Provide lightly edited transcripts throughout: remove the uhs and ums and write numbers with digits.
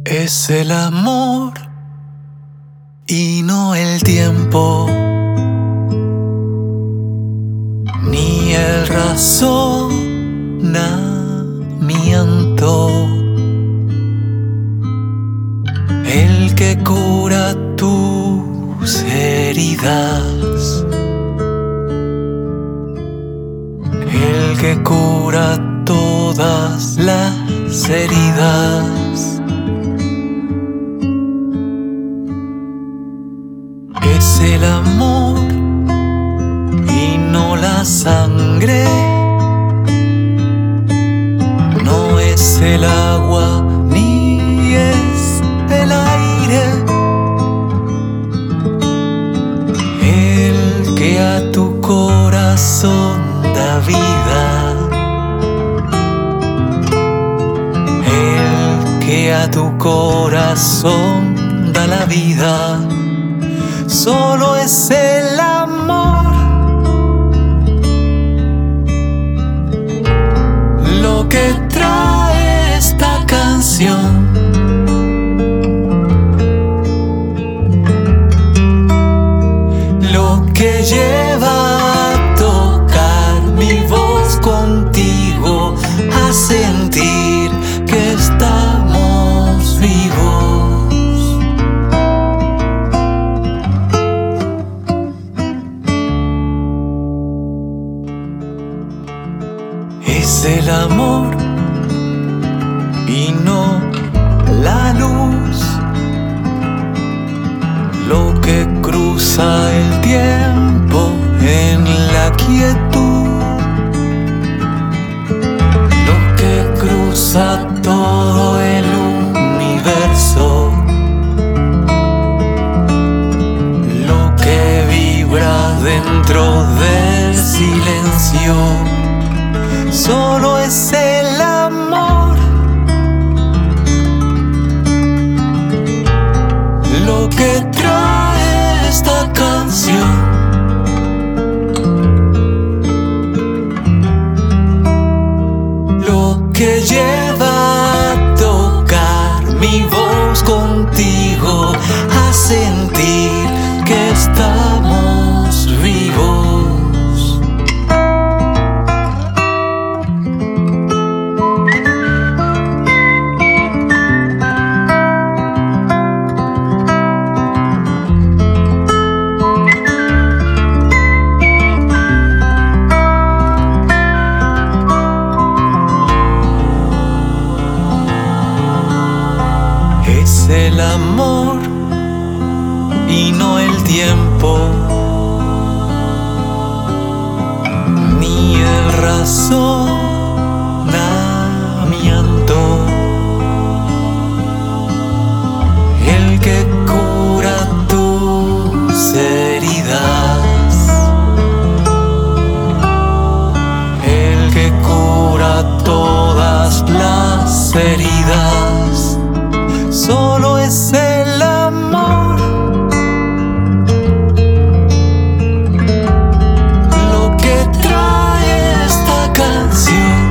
Es el amor y no el tiempo, ni el razonamiento, el que cura tus heridas, el que cura todas las heridas. Es el amor y no la sangre, no es el agua ni es el aire, el que a tu corazón da vida, el que a tu corazón da la vida. Solo es el amor lo que trae esta canción. Lo que lleva a tocar mi voz contigo, a sentir que estamos vivos. Es el amor y no la luz lo que cruza el tiempo en la quietud, lo que cruza todo el universo, lo que vibra dentro del silencio. Solo es el amor lo que trae esta canción. Lo que lleva a tocar mi voz contigo, a sentir que estamos vivos. Es el amor y no el tiempo, ni el razonamiento, el que cura tus heridas, el que cura todas las heridas. Solo es el amor lo que trae esta canción.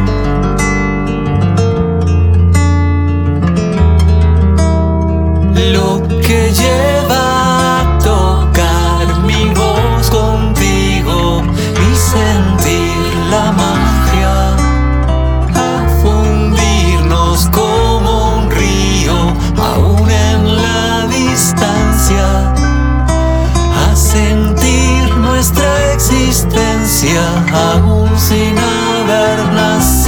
Lo que lleva a tocar mi voz contigo y sentir la magia, a fundirnos como un río, aún en la distancia, a sentir nuestra existencia aún sin haber nacido.